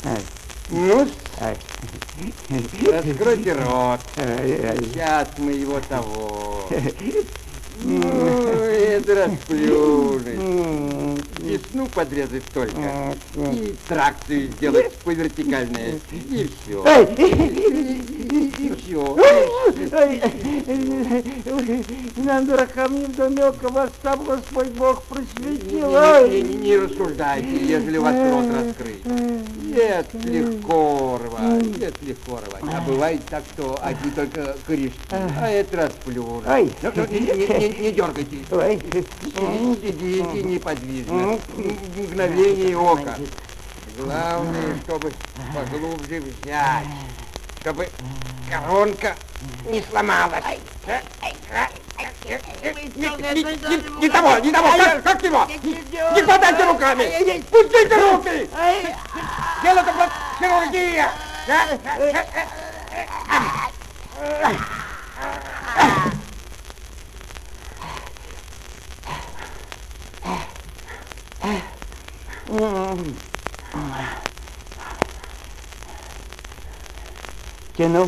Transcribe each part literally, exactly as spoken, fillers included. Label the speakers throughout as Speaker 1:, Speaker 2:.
Speaker 1: Ну, раскройте рот. Сейчас мы его того. Ну, это расплюнуть. Весну подрезать только. И тракцию сделать по вертикальной. И все. И все.
Speaker 2: Нам, дуракам, не вдомек, вас сам Господь Бог просветил.
Speaker 1: Не, не, не рассуждайте, ежели вас рот раскрыть. Нет, легко рвать, нет, легко рвать. А бывает так, что одни только корешки, а это расплюнуть. Не, не, не, не дергайтесь. Сидите неподвижно. Мгновение ока. Главное, чтобы поглубже взять, чтобы коронка не сломалась. Не, не, не, не того, не того, как, как его? Не хватайте руками! Пустите руки! Дело-то вот хирургия!
Speaker 2: Тянул?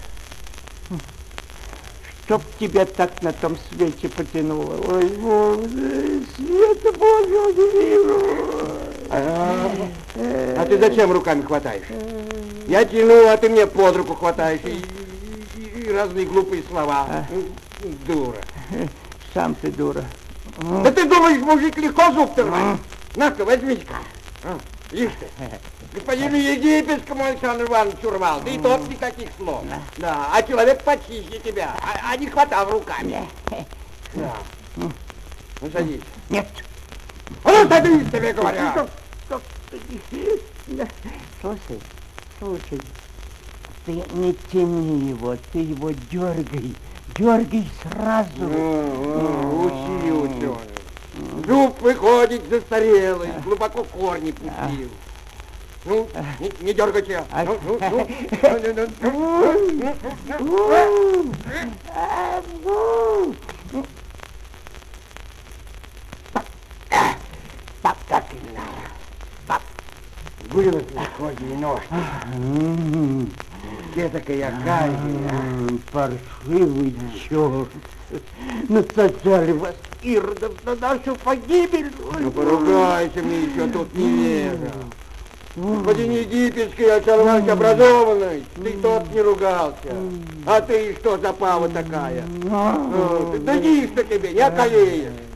Speaker 2: Чтоб тебя так на том свете потянуло. Ой, Боже, света Божьего не вижу.
Speaker 1: А, а ты зачем руками хватаешь? Я тяну, а ты мне под руку хватаешь. И, и, и разные глупые слова. А? Дура.
Speaker 2: Сам ты дура.
Speaker 1: Да ты думаешь, мужик, легко зуб-то рвать? На-ка, возьми-ка. Видишь ты? Господину Египетскому Александру Ивановичу рвал, да и тот не таких слов. Да, а человек почище тебя, а, а не хватал руками. Да. Ну, садись.
Speaker 2: Нет.
Speaker 1: А ну, садись, тебе говорят.
Speaker 2: Слушай, слушай, ты не тяни его, ты его дергай, дергай сразу.
Speaker 1: Ну, учи, ученый. Зуб выходит застарелый, глубоко корни пустил. Ну, не, не дергайте. Ну, ну, ну. Так, так и надо. Вылазь на козьи ножки. Где такая гарь?
Speaker 2: Паршивый черт. Насажали вас, иродов, на нашу погибель.
Speaker 1: Ну, поругайся мне еще, тут невежа. Господин Египетский, Александр Иванович образованный, ты тот не ругался. А ты что за пава такая? Ну, да дишь-то тебе, не околеешь.